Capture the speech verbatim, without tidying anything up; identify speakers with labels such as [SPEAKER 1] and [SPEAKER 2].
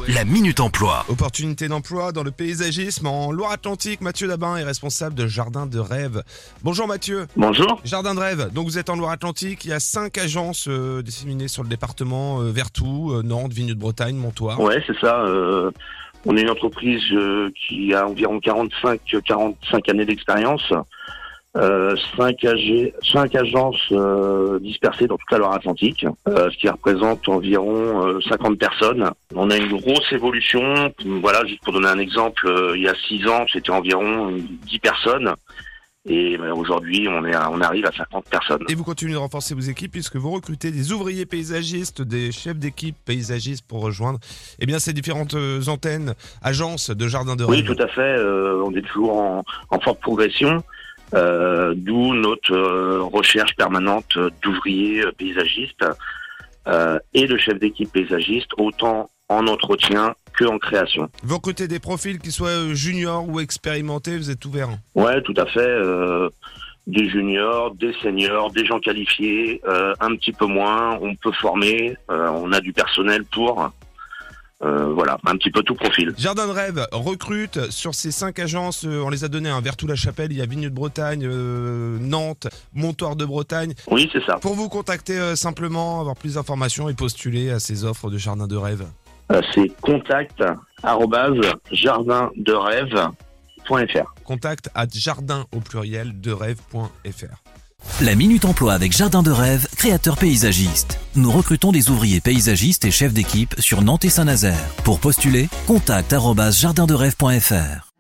[SPEAKER 1] La Minute Emploi.
[SPEAKER 2] Opportunité d'emploi dans le paysagisme en Loire-Atlantique. Mathieu Dabin est responsable de Jardin de Rêve. Bonjour Mathieu.
[SPEAKER 3] Bonjour.
[SPEAKER 2] Jardin de Rêve, donc vous êtes en Loire-Atlantique. Il y a cinq agences euh, disséminées sur le département, euh, Vertou, euh, Nantes, Vigneux-de-Bretagne, Montoire.
[SPEAKER 3] Ouais, c'est ça. Euh, on est une entreprise euh, qui a environ quarante-cinq, quarante-cinq années d'expérience. Euh, cinq, ag- cinq agences euh, dispersées dans toute la Loire-Atlantique, euh, ce qui représente environ euh, cinquante personnes. On a une grosse évolution. Voilà, juste pour donner un exemple, euh, il y a six ans, c'était environ dix personnes. Et ben, aujourd'hui, on, est à, on arrive à cinquante personnes.
[SPEAKER 2] Et vous continuez de renforcer vos équipes puisque vous recrutez des ouvriers paysagistes, des chefs d'équipe paysagistes pour rejoindre eh bien, ces différentes euh, antennes, agences de Jardin de Rêve.
[SPEAKER 3] Oui, tout à fait. Euh, on est toujours en, en forte progression. Euh, d'où notre euh, recherche permanente d'ouvriers euh, paysagistes euh, et de chefs d'équipe paysagistes, autant en entretien que en création.
[SPEAKER 2] Vous recrutez des profils qui soient juniors ou expérimentés, vous êtes ouvert?
[SPEAKER 3] Ouais, tout à fait. Euh, des juniors, des seniors, des gens qualifiés, euh, un petit peu moins. On peut former, euh, on a du personnel pour... Euh, voilà, un petit peu tout profil.
[SPEAKER 2] Jardin de Rêve recrute sur ces cinq agences, euh, on les a données, hein, Vertou-la-Chapelle, il y a Vigneux-de-Bretagne, euh, Nantes, Montoire-de-Bretagne.
[SPEAKER 3] Oui, c'est ça.
[SPEAKER 2] Pour vous contacter euh, simplement, avoir plus d'informations et postuler à ces offres de Jardin de Rêve.
[SPEAKER 3] Euh, c'est contact arobase jardin de rêve point f r.
[SPEAKER 2] Contact à jardin au pluriel de rêve point f r.
[SPEAKER 1] La Minute Emploi avec Jardin de Rêve, créateur paysagiste. Nous recrutons des ouvriers paysagistes et chefs d'équipe sur Nantes et Saint-Nazaire. Pour postuler, contact arobase jardin de rêve point f r.